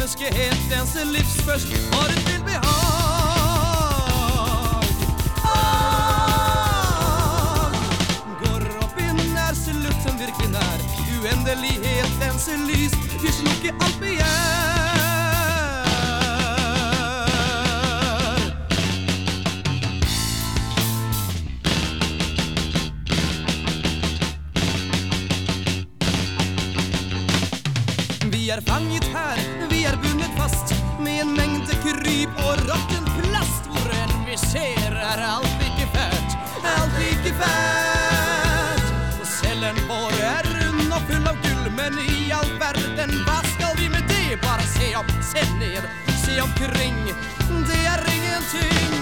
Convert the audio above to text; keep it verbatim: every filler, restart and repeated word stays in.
menneskehetens livsførst har et velbehag. Ah, går opp i nærseluften virkelig nær, uendelighetens lys, vil slukke alt begjær. Vi er fanget her, vi er bundet fast med en mengde kryp og råtten plast. Hvor enn vi ser er alt like fælt, alt like fælt. Og cellen vår er rund og full av gull, men i all verden, hva skal vi med det? Bare se opp, se ned, se omkring, det er ingenting.